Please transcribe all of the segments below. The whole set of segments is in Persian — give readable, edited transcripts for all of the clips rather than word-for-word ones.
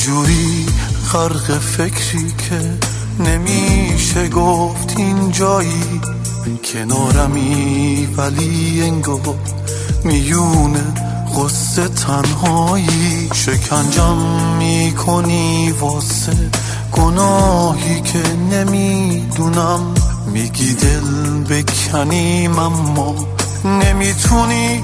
جوری غرق فکری که نمیشه گفت این جایی کنارمی، ولی انگار میونه قصه تنهایی. شکنجم میکنی واسه گناهی که نمیدونم، میگی دل بکنیم اما نمیتونی.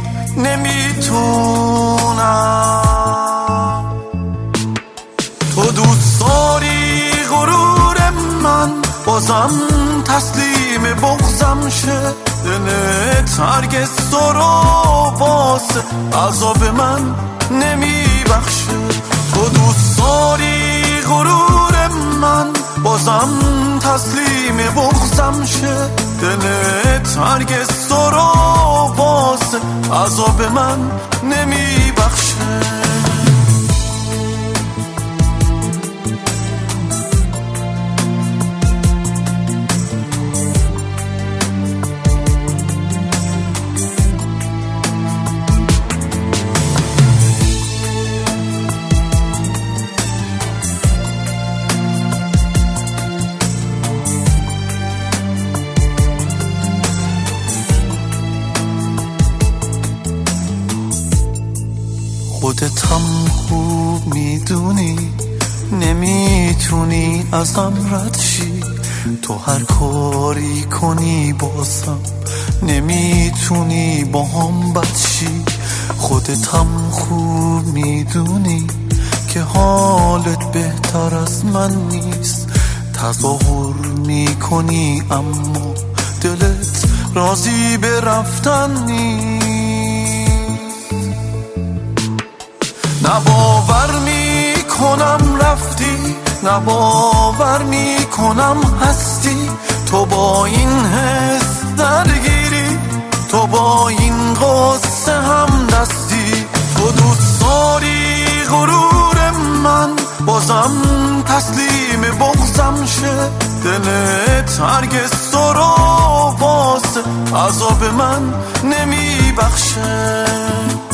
نمیتونم. تو دوست داری غرور من بازم تسلیم بغضم شه، دلت هرگز تو رو واسه عذاب من نمیبخشه. تو دوست داری غرور من بازم تسلیم بغضم شه، دلت هرگز تو رو واسه عذاب من نمیبخشه. خودتم خوب میدونی نمیتونی ازم رد شی، تو هر کاری کنی بازم نمیتونی با هم بد شی. خودتم خوب میدونی که حالت بهتر از من نیست، تظاهر میکنی اما دلت راضی به رفتن نیست. نه باور میکنم رفتی، نه باور میکنم هستی، تو با این حس درگیری، تو با این قصه هم دستی. تو دوست داری غرور من بازم تسلیم بغضم شه، دلت هرگز تو رو واسه عذاب من نمیبخشه.